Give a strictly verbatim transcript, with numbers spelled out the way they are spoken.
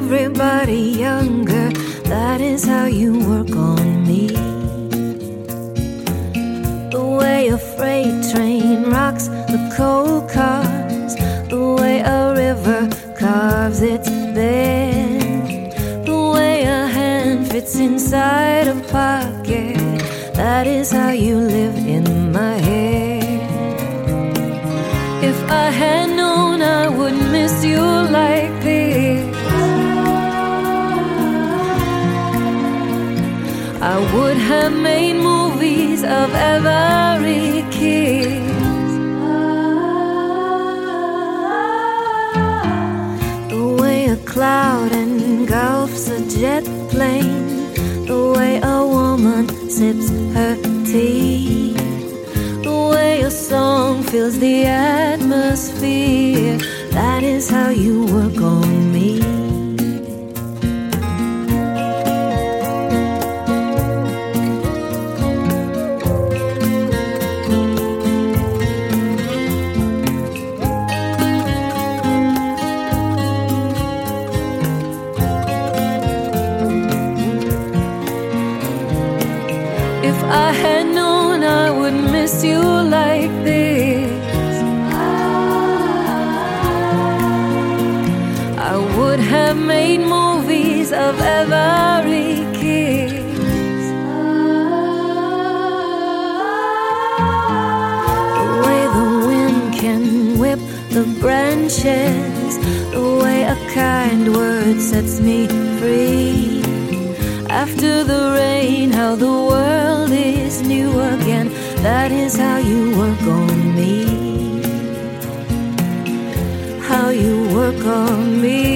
everybody younger. That is how you work on me. The way a freight train rocks the coal cars, the way a river carves its bed, the way a hand fits inside a pocket. That is how you live in my head. If I had known I would miss you like this, I would have made movies of every kiss. The way a cloud engulfs a jet plane, the way a woman sips her tea, the way a song fills the atmosphere. That is how you work on me. If I had known I would miss you like this, I would have made movies of every kiss. The way the wind can whip the branches, the way a kind word sets me free. After the rain, how the world is new again. That is how you work on me. How you work on me.